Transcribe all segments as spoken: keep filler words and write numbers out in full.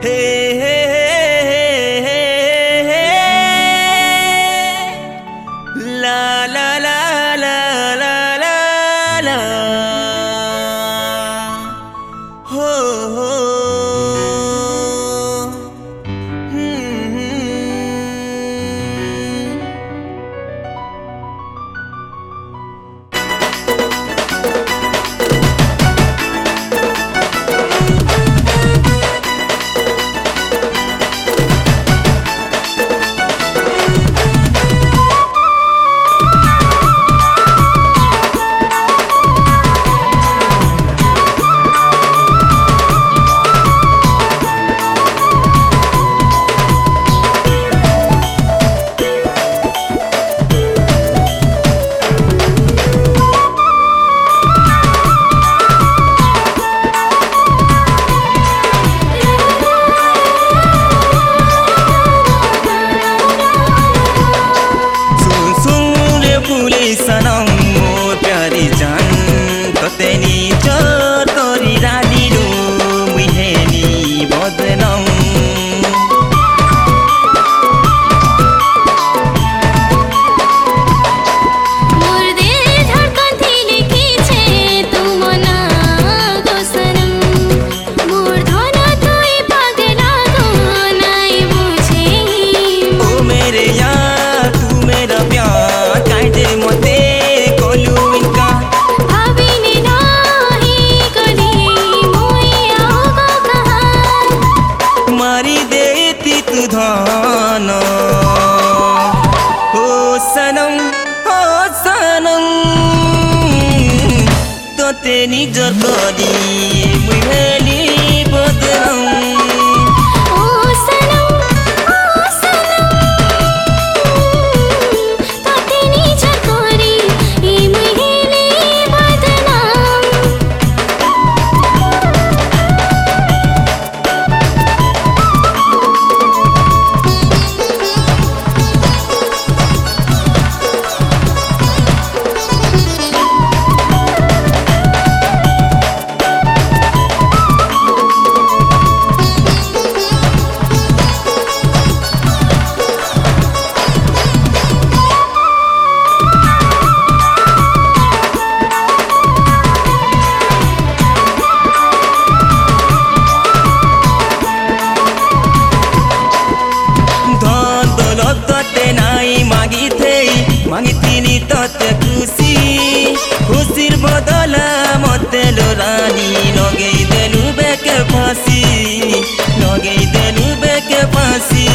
सनम मोर प्यारी जान कतनी चोर करी रादिनु मुहेनी बदनाम मोर दिल धड़कन थिले खींचे तू मना गो सनम मोर धोना तुई पागला गो नहीं बुझे ओ मेरे यार तू मेरा प्यार काटे मते कोलू इनका भाभी ने नाही कली मोई आओगा कहाँ मारी देती तू धान ओ सनम ओ सनम तो तेनी जगदी मुहेली बदनाम ओ सनम ओ सनम ताते नीच करी ई मुहेली बदनाम धन दौलत तते नाई मागी थेई मागी तिनी तते खुशी खुशीर बदला मते लोरानी लगेई देलु बेके फांसी लगेई देलु बेके फांसी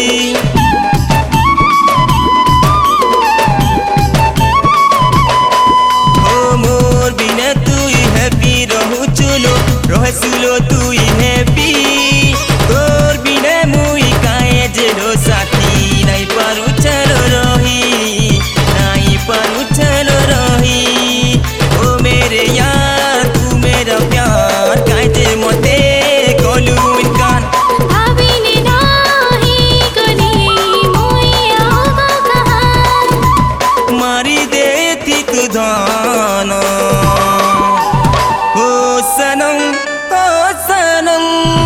ओ मोर बिना तुई हैप्पी रहु चुलो रहे सुलो तुई हैप्पी तोर बिना मुई काए जेलो साथी नहीं पारू चलो रही नहीं पारू चलो रही ओ मेरे यार तू मेरा प्यार काटे मते कोलू इनकान भाभी ने नाही कली मोई आओगा कहाँ मारी देती तू धान ओ सनम ओ सनम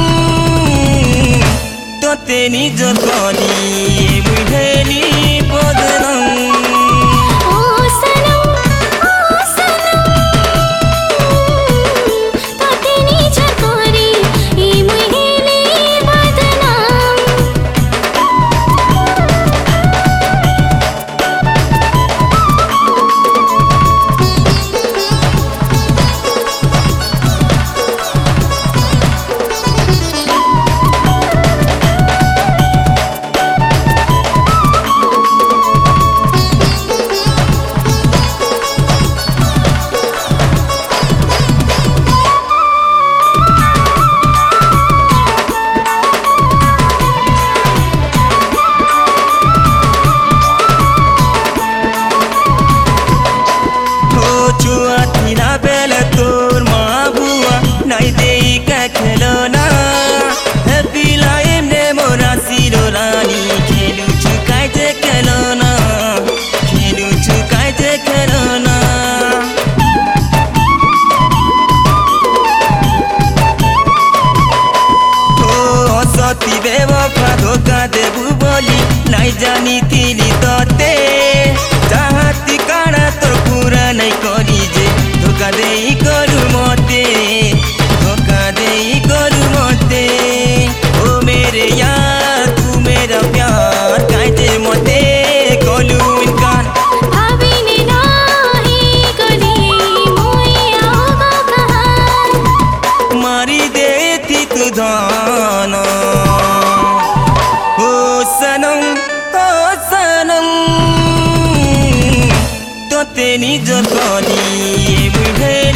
तो तेनी जगदी मुहेली बदनाम ओ सनम ओ सनम ताते नीच करी ई मुहेली बदनाम धोका देबू बोली नहीं जानी थिली तते चाहती काना तोर पूरा नहीं करी जे धोका देई करू मते धोका देई करू मते ओ मेरे यार तू मेरा प्यार काहे मते कलू इनकार भाविने नाही कली मुई आउगा कहाँ मारी देती तू धान ओ सनम ओ सनम तो तेनी जो कली मुझे